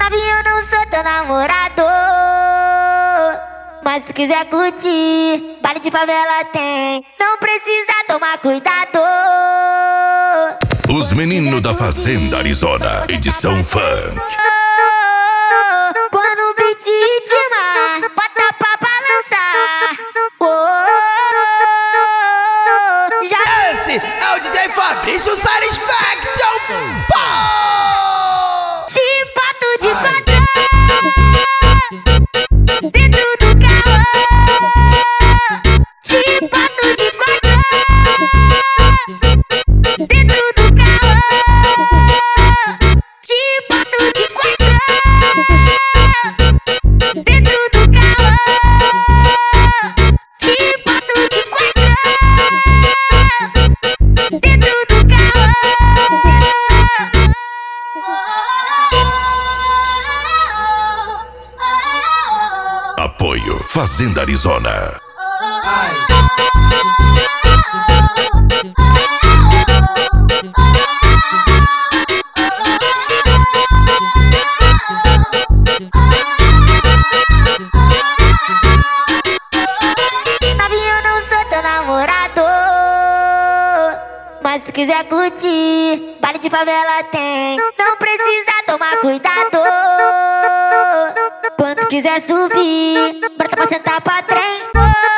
Novinho, eu não sou teu namorador, mas se tu quiser curtir, baile de favela tem, não precisa tomar cuidado. Os meninos da Fazenda Arizona, edição funk. Quando o beat ritmar, bota pra balançar. Já Esse é o DJ Fabrício Satisfaction. te boto de quadrão dentro do carro. Te boto de quadrão dentro do carro. Te boto de quadrão dentro do carro. Te boto de quadrão dentro do carro. Apoio Fazenda Arizona. Novinho, eu não sou teu namorador, mas se tu quiser curtir, baile de favela tem, não precisa tomar cuidado. Quando quiser subir, bota pra sentar pra trem.